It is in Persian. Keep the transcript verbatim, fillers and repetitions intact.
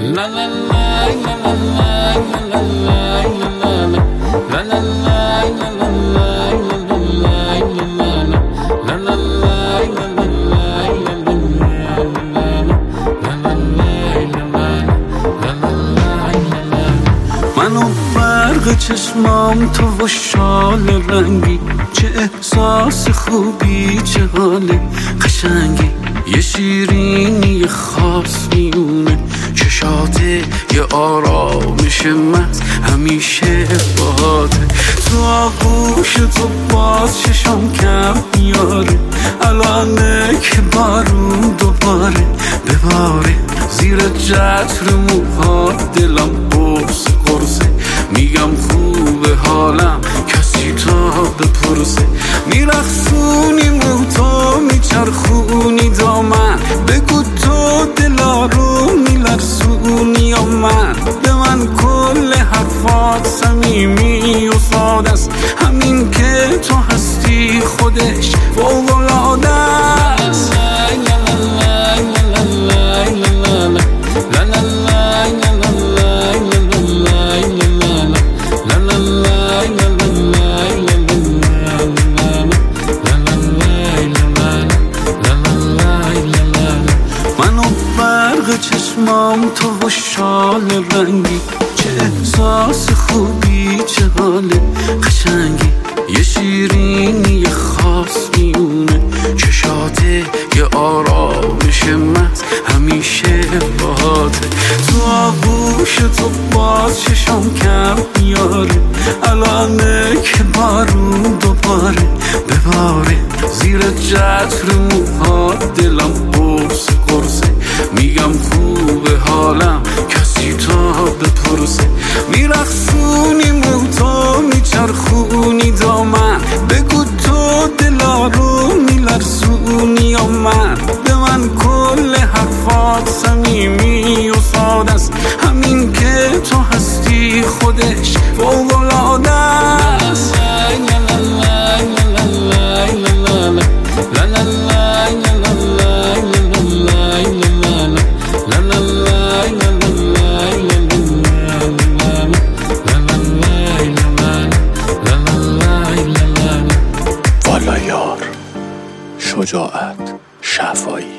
منو برق چشمام تو و شال رنگی، چه احساس خوبی، چه حال قشنگی، یه شیرینی خاص میونه چشاته، یه آرامش محض همیشه باهاته. تو آغوش تو باز چشام کم میاره، الانه که بارون دوباره بباره، زیر جتر موها دلم قرص قرصه، میگم خوبه حالم کسی تا بپرسه، میرخصونی موتو میچرخونی دامن، بگو تو دلا رو میلرزونی یا من، به من کل حرفات صمیمی و ساده است، همین که تو هستی خودش فوق‌العاده است. منو برق چشمام تو و شال رنگی، چه احساس خوبی، چه حال قشنگی، یه شیرینی خاص میونه چشاته، یه آرامش محض همیشه باهاته. تو آغوش تو باز چشام کم میاره، الانه که بارون دوباره بباره، زیر جتر موها دلم قرص قرصه، میگم خوبه حالم کسی تا بپرسه، میرخصونی موتو میچرخونی دامن، بگو تو دلا رو میلرزونی یا من، به من کل حرفات صمیمی و ساده است، همین که تو هستی خودش فوق‌العاده است. والا یار، شجاعت، شفایی.